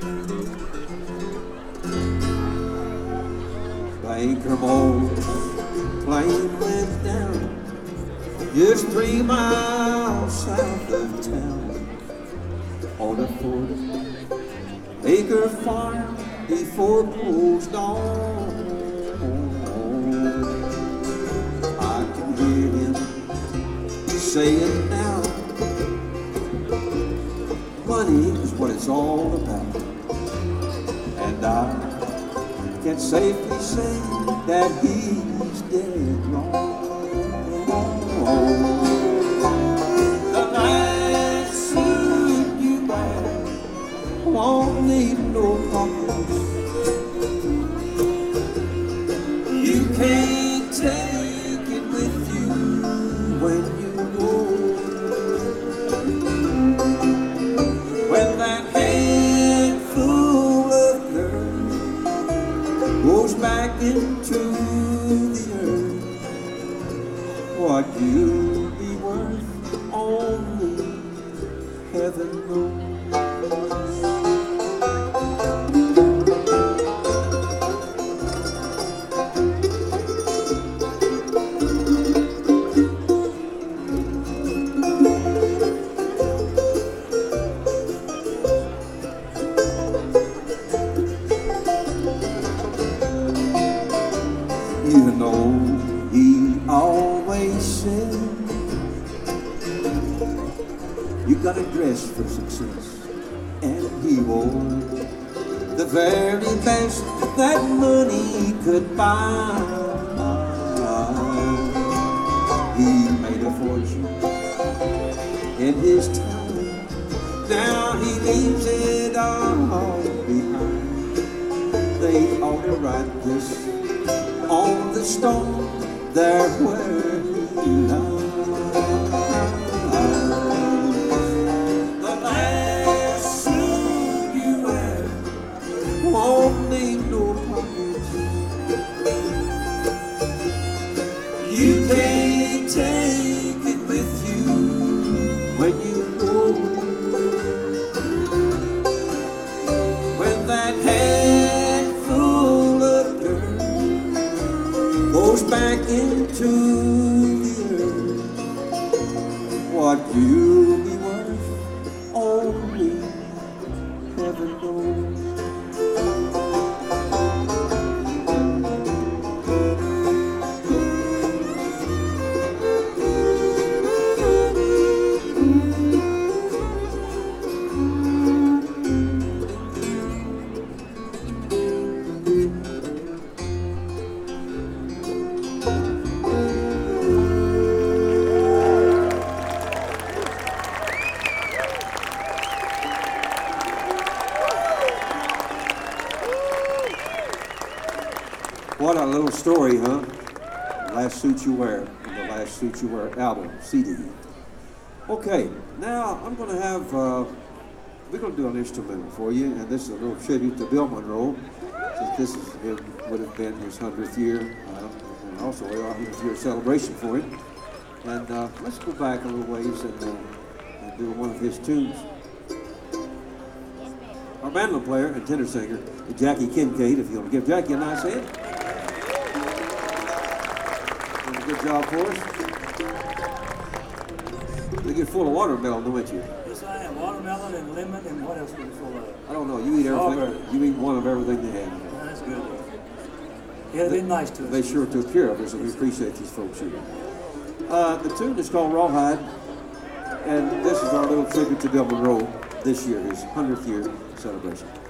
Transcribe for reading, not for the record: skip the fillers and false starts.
Baker Mold plane went down just 3 miles south of town on a 40-acre farm before closed on. I can hear him saying now, money is what it's all about, and I can safely say that he's dead wrong. The nice suit you wear won't need no pockets. You can't take it with you when you go. When that handful of dirt goes back into the earth, what you'll be worth only heaven knows. Even though he always said you gotta dress for success, and he wore the very best that money could buy. He made a fortune in his time, now he leaves it all behind. They ought to write this on the stone there where he lies. The last suit you wear won't need no pockets. You can't take it with you when you go. When that handful of dirt goes back into the earth, what you'll be worth only heaven knows. What a little story, huh? The Last Suit You Wear, the Last Suit You Wear album, CD. Okay, now I'm going to have, we're going to do an instrumental for you, and this is a little tribute to Bill Monroe, since this is, would have been his 100th year, and also a 100th year celebration for him. And let's go back a little ways and do one of his tunes. Our mandolin player and tenor singer, Jackie Kincaid, if you want to give Jackie a nice hand. Good job for us. You get full of watermelon, don't you? Yes, I am. Watermelon and lemon, and what else are you full of? I don't know. You eat everything. You eat one of everything they have. That's good. Yeah, they've been nice to us. They sure took care of us, and we appreciate these folks here. The tune is called Rawhide, and this is our little tribute to Bill Monroe this year, his 100th year celebration.